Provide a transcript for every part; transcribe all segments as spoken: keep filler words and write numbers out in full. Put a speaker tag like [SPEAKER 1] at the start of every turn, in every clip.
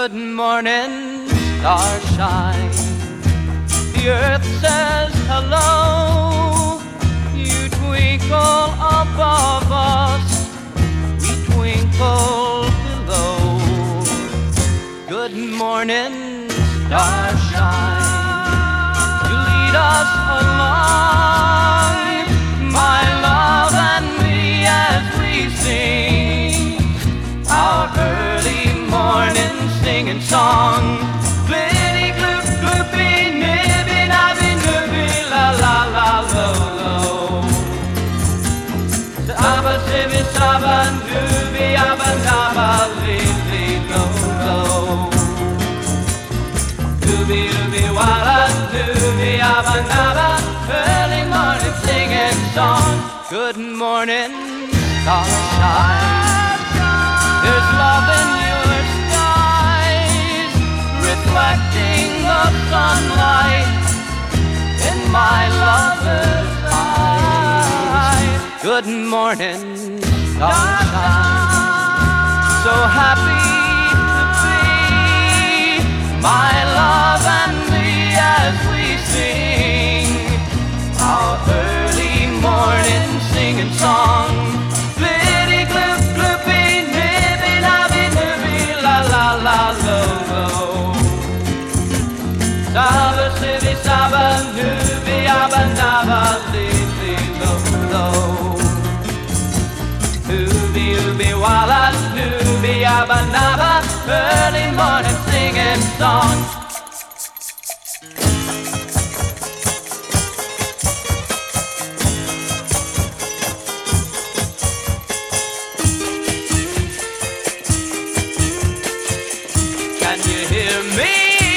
[SPEAKER 1] Good morning, starshine. The earth says hello. You twinkle above us, we twinkle below. Good morning, starshine. You lead us along, my love and me, as we sing our early morning singing song. Glitty gloop gloopy nibby nabby nibby la la la lo lo. Saba sibby saba nubby abba nabba li li lo lo. Dooby dooby walla dooby abba nabba. Early morning singing song. Good morning, starshine. There's love in your skies, reflecting the sunlight in my lover's eyes. Good morning, sunshine. So happy to be, my love and me, as we sing our early morning singing song. Glitty gloop gloopy nibby nabby nibby la la la lo lo. Saba sibby saba nubby abba nabba li li lo lo. Ooby ooby walla nubby abba nabba. Early morning singing song. Can you hear me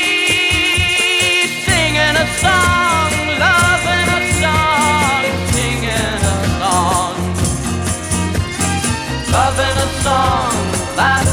[SPEAKER 1] singing a song, loving a song, singing a song, loving a song that